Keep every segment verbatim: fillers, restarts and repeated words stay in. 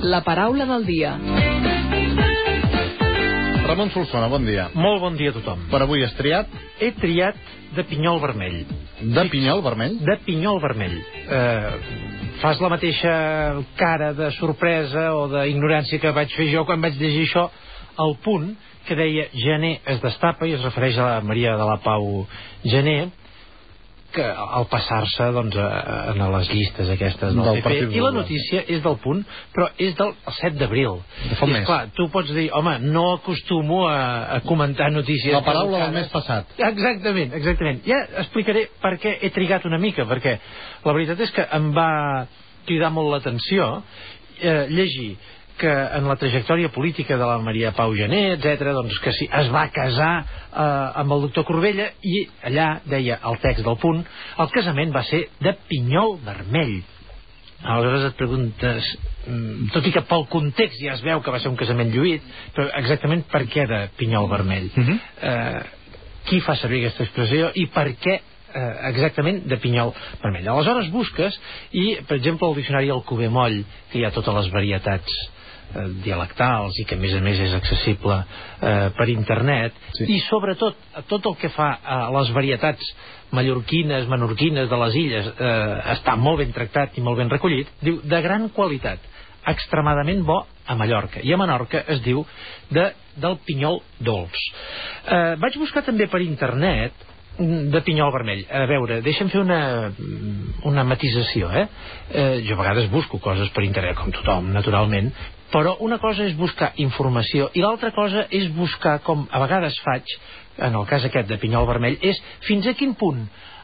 La paraula del dia. Ramon Solsona, bon dia. Molt bon dia a tothom. Per avui has triat? He triat de pinyol vermell. De pinyol vermell? De pinyol vermell. Eh, fas la mateixa cara de sorpresa o d'ignorància que vaig fer jo quan vaig llegir això, al punt que deia gener es destapa, i es refereix a la Maria de la Pau Gener, que al passar-se doncs, a, a les llistes aquestes del, del P P, i la notícia és del Punt, però és del set d'abril. De fa un mes. Clar, tu pots dir, home, no acostumo a, a comentar notícies. La paraula del mes passat. Exactament, exactament. Ja explicaré per què he trigat una mica, perquè la veritat és que em va cridar molt l'atenció eh, llegir que en la trajectòria política de la Maria Pau Gener, etcètera, doncs que sí, es va casar eh, amb el doctor Corbella, i allà deia el text del Punt, el casament va ser de pinyol vermell. Aleshores et preguntes, tot i que pel context ja es veu que va ser un casament lluït, però exactament per què de pinyol vermell? Uh-huh. eh, qui fa servir aquesta expressió i per què Eh, exactament de pinyol vermell? Aleshores busques i, per exemple, el diccionari Alcover Moll, que hi ha totes les varietats eh, dialectals i que a més a més és accessible eh, per internet, sí. I sobretot tot el que fa a les varietats mallorquines, menorquines de les illes eh, està molt ben tractat i molt ben recollit. Diu, de gran qualitat, extremadament bo a Mallorca, i a Menorca es diu de, del pinyol dolç. eh, vaig buscar també per internet de pinyol vermell. A veure, deixa'm fer una una matisació, eh? eh jo a vegades busco coses per internet, com tothom, naturalment, però una cosa és buscar informació i l'altra cosa és buscar, com a vegades faig en el cas aquest de pinyol vermell, és fins a quin punt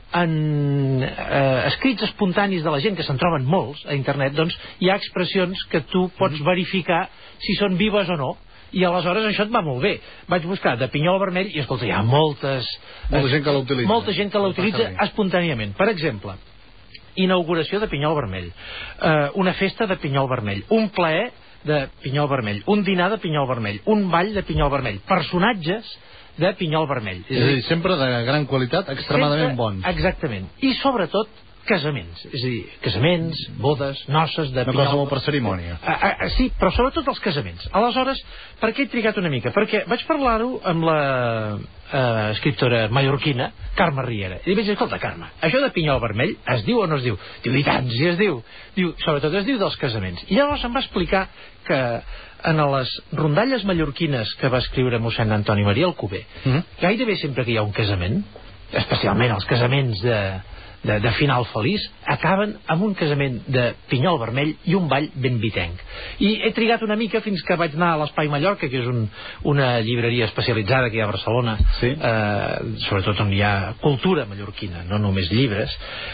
en eh, escrits espontanis de la gent, que se'n troben molts a internet, doncs hi ha expressions que tu pots verificar si són vives o no. I aleshores això et va molt bé. Vaig buscar de pinyol vermell i, escolta, hi ha moltes... Molta gent que l'utilitza. Molta gent que l'utilitza espontàniament. Per exemple, inauguració de pinyol vermell, eh, una festa de pinyol vermell, un plaer de pinyol vermell, un dinar de pinyol vermell, un ball de pinyol vermell, personatges de pinyol vermell. És a dir, sempre de gran qualitat, extremadament bons. Exactament. I sobretot casaments, és a dir, casaments, bodes, noces de pinyol... No qualsevol per cerimònia. A, a, a, sí, però sobretot els casaments. Aleshores, per què he trigat una mica? Perquè vaig parlar-ho amb la eh, escriptora mallorquina Carme Riera, i li vaig dir, escolta, Carme, això de pinyol vermell es diu o no es diu? Diu, i tant, si es diu. Diu, sobretot es diu dels casaments. I llavors em va explicar que en les rondalles mallorquines que va escriure mossèn Antoni Maria Alcover, mm -hmm. gairebé sempre que hi ha un casament, especialment els casaments de... De, de final feliç, acaben amb un casament de pinyol vermell i un ball ben vitenc. I he trigat una mica fins que vaig anar a l'Espai Mallorca, que és un, una llibreria especialitzada que hi ha a Barcelona, sí. eh, sobretot on hi ha cultura mallorquina, no només llibres,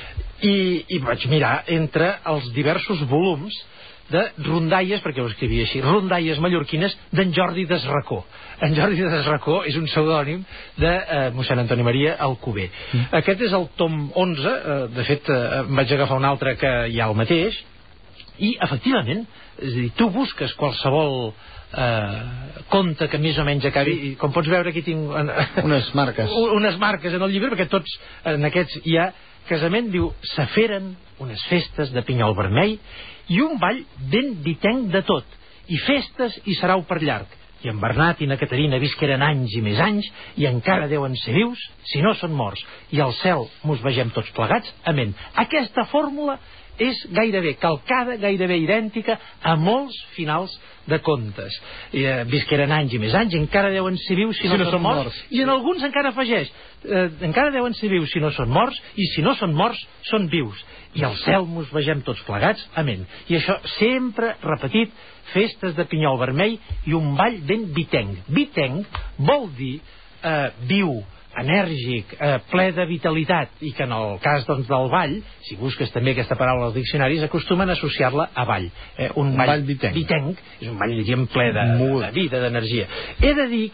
i, i vaig mirar entre els diversos volums de rondalles, perquè ho escrivia així, rondalles mallorquines d'en Jordi Desracó. En Jordi Desracó és un pseudònim de eh, mossèn Antoni Maria Alcover. Mm. Aquest és el tom onze, eh, de fet eh, vaig agafar un altre que hi ha el mateix, i efectivament, és a dir, tu busques qualsevol eh, conte que més o menys acabi, i com pots veure aquí tinc unes marques unes marques en el llibre, perquè tots en aquests hi ha casament, diu, s'aferen unes festes de pinyol vermell i un ball ben vitenc de tot, i festes i serau per llarg, i en Bernat i na Caterina visqueren anys i més anys, i encara deuen ser vius si no són morts, i al cel mos vegem tots plegats, amén. Aquesta fórmula és gairebé calcada, gairebé idèntica a molts finals de contes. I, eh, visqueren anys i més anys, i encara deuen ser vius si, si no, no són morts, morts. I en alguns encara afegeix, eh, encara deuen ser vius si no són morts, i si no són morts, són vius. I al cel mos vegem tots plegats, amén. I això sempre repetit, festes de pinyol vermell i un ball ben vitenc. Vitenc vol dir eh, viu, enèrgic, eh, ple de vitalitat, i que en el cas doncs, del ball, si busques també aquesta paraula als diccionaris, acostumen a associar-la a ball. Eh, un, un ball, ball vitenc. vitenc és un ball, diríem, ple de, de vida, d'energia. He de dir que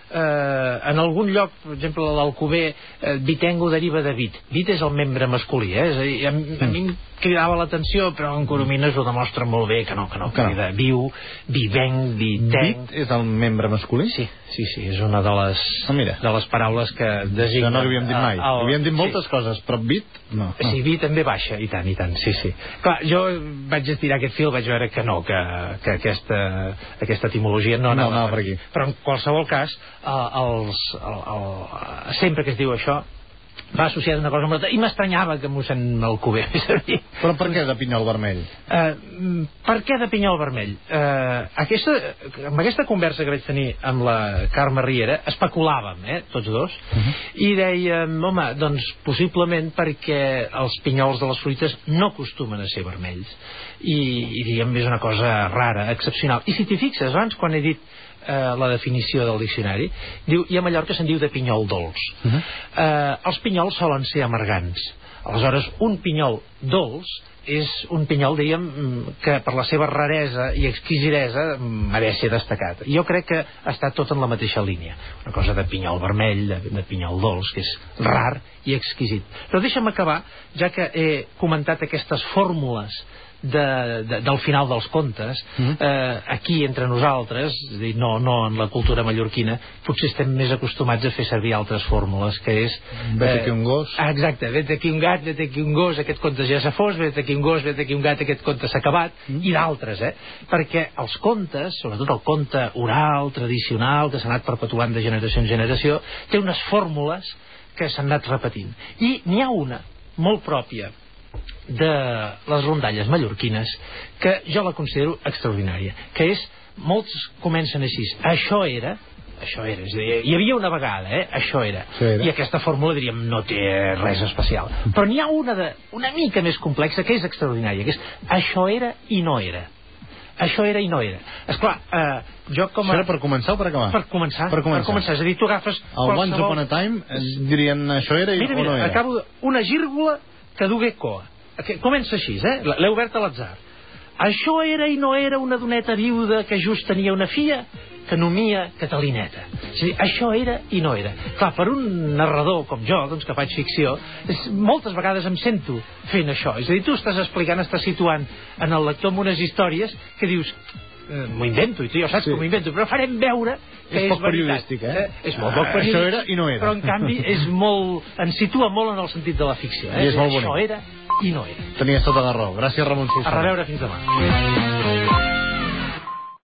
eh, en algun lloc, per exemple a l'Alcover, eh, vitengo deriva de vit. Vit és el membre masculí, eh? És a dir, a, a mi em cridava l'atenció, però en Coromines ho demostra molt bé que no, que no, que no. Viu, vivenc, vitenc. Vit és el membre masculí? Sí, sí, sí, és una de les, ah, de les paraules que designa... Això no l'havíem dit mai, el... havíem dit moltes sí. coses, però vit, no. Sí, vit també baixa, i tant, i tant, sí, sí. Clar, jo vaig estirar aquest fil, vaig veure que no, que, que aquesta, aquesta etimologia no anava, no anava per aquí. Però en qualsevol cas, eh, els, el, el, sempre que es diu això, va associat a una cosa amb l'altra, i m'estranyava que mossèn Alcover fes servir. Però per què de pinyol vermell? Uh, per què de pinyol vermell? Uh, aquesta, amb aquesta conversa que vaig tenir amb la Carme Riera, especulàvem, eh, tots dos, uh -huh. i dèiem, home, doncs possiblement perquè els pinyols de les fruites no acostumen a ser vermells, i, i diguem, és una cosa rara, excepcional. I si t'hi fixes, abans quan he dit Uh, la definició del diccionari, diu, i a Mallorca se'n diu de pinyol dolç. Uh -huh. uh, els pinyols solen ser amargants. Aleshores, un pinyol dolç és un pinyol, diguem, que per la seva raresa i exquisidesa mereix ser destacat. Jo crec que està tot en la mateixa línia. Una cosa de pinyol vermell, de, de pinyol dolç, que és rar i exquisit. Però deixa'm acabar, ja que he comentat aquestes fórmules De, de, del final dels contes, mm. eh, aquí entre nosaltres, és a dir, no, no en la cultura mallorquina, potser estem més acostumats a fer servir altres fórmules, que és vet aquí un gos, eh, exacte, vet aquí un gat, vet aquí un gos, aquest conte ja s'ha fos, vet aquí un gos, vet aquí un gat, aquest conte s'ha acabat, mm. i d'altres, eh? Perquè els contes, sobretot el conte oral, tradicional, que s'ha anat perpetuant de generació en generació, té unes fórmules que s'han anat repetint, i n'hi ha una molt pròpia de les rondalles mallorquines que jo la considero extraordinària, que és, molts comencen així, això era, això era, és a dir, hi havia una vegada, eh? Això era. era, i aquesta fórmula, diríem, no té res especial, però n'hi ha una de, una mica més complexa que és extraordinària, que és, això era i no era. Això era i no era. Esclar, eh, jo com a... Això era per començar o per acabar? Per començar, per començar. Per començar. És a dir, tu agafes el qualsevol... Once Upon a Time dirien això era i mira, mira, o no era. Acabo una gírgola que dugué coa. Comença així, eh? L'he obert a l'atzar. Això era i no era una doneta viuda que just tenia una filla que nomia Catalineta. És a dir, això era i no era. Clar, per un narrador com jo, doncs, que faig ficció, és, moltes vegades em sento fent això. És a dir, tu estàs explicant, estàs situant en el lector amb unes històries que dius, eh, m'ho invento, i tu ja saps sí. que m'ho invento, però farem veure que és, és poc veritat. periodístic, eh? eh? És molt poc periodístic. Això era i no era. Però en canvi és molt, ens situa molt en el sentit de la ficció. Eh? I és molt això bonic. Era i no era. Tenies tota la raó. Gràcies, Ramon Solsona. A reveure fins demà.